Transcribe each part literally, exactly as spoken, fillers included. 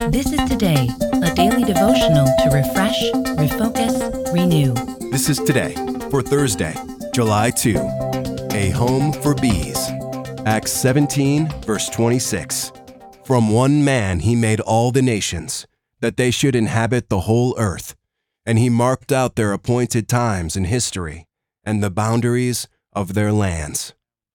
This is Today, a daily devotional to refresh, refocus, renew. This is Today for Thursday, July second. A home for bees. Acts seventeen, verse twenty-six. From one man he made all the nations, that they should inhabit the whole earth. And he marked out their appointed times in history and the boundaries of their lands.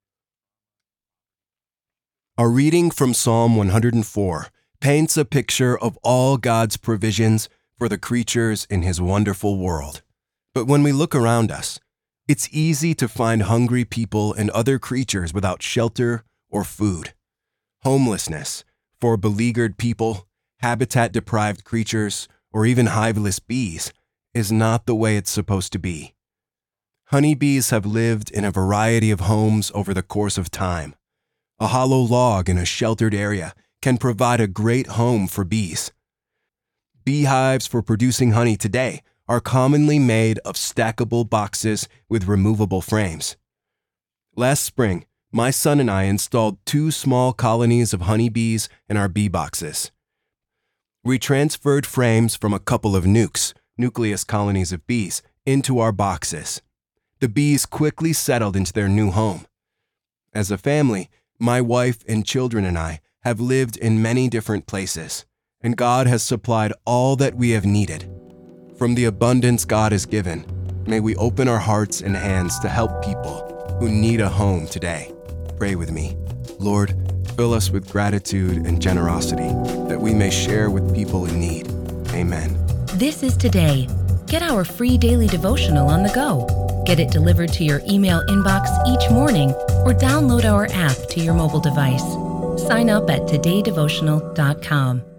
Our reading from Psalm one hundred four paints a picture of all God's provisions for the creatures in His wonderful world. But when we look around us, it's easy to find hungry people and other creatures without shelter or food. Homelessness for beleaguered people, habitat-deprived creatures, or even hiveless bees is not the way it's supposed to be. Honeybees have lived in a variety of homes over the course of time. A hollow log in a sheltered area can provide a great home for bees. Beehives for producing honey today are commonly made of stackable boxes with removable frames. Last spring, my son and I installed two small colonies of honeybees in our bee boxes. We transferred frames from a couple of nukes, nucleus colonies of bees, into our boxes. The bees quickly settled into their new home. As a family, my wife and children and I have lived in many different places, and God has supplied all that we have needed. From the abundance God has given, may we open our hearts and hands to help people who need a home today. Pray with me. Lord, fill us with gratitude and generosity that we may share with people in need. Amen. This is Today. Get our free daily devotional on the go. Get it delivered to your email inbox each morning or download our app to your mobile device. Sign up at today devotional dot com.